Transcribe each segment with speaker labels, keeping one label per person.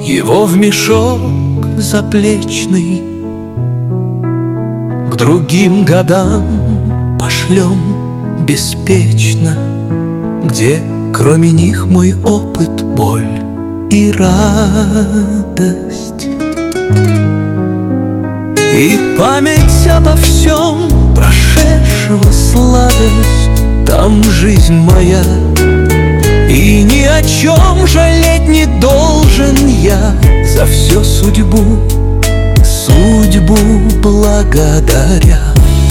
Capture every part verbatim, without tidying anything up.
Speaker 1: его в мешок заплечный, к другим годам пошлем беспечно, где кроме них мой опыт, боль и радость. И память обо всем прошедшего сладость, там жизнь моя, и ни о чем жалеть не должен я, за все судьбу, судьбу благодаря.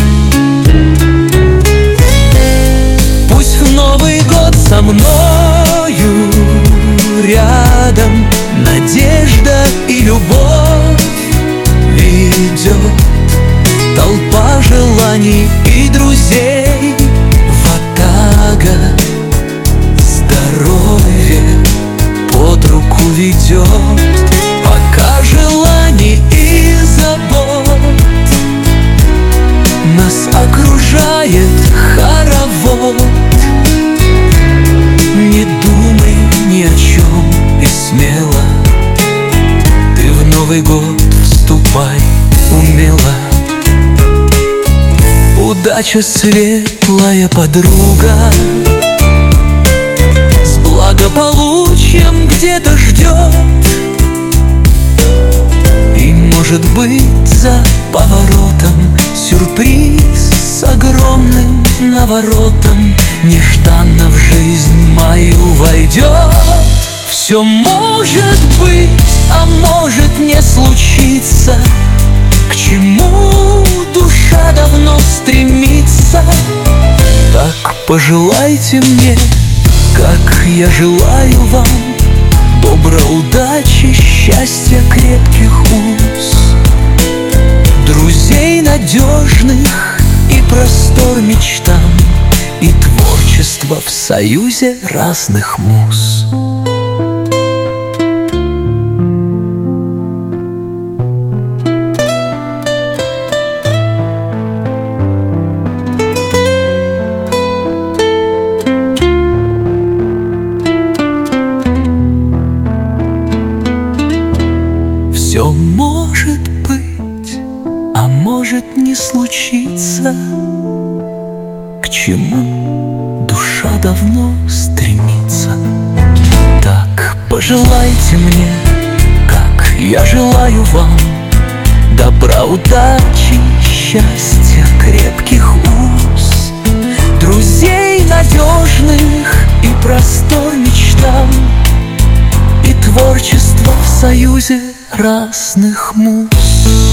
Speaker 1: Пусть в Новый год со мною рядом надежда и любовь ведет, толпа желаний и друзей, ватага здоровье под руку ведет. Пока желаний и забот нас окружает хоровод, не думай ни о чем и смело ты в Новый год вступай умело. Удача светлая подруга с благополучием где-то ждет, и может быть за поворотом сюрприз с огромным наворотом нежданно в жизнь мою войдет. Все может быть, а может не случиться, к чему душа давно стремится. Так пожелайте мне, как я желаю вам, добра, удачи, счастья, крепких уз, друзей надежных и простор мечтам, и творчество в союзе разных муз. Все может быть, а может не случиться, к чему душа давно стремится. Так пожелайте мне, как я желаю вам, добра, удачи, счастья, крепких уз, друзей надежных и простор мечтам, и творчество в союзе разных муз.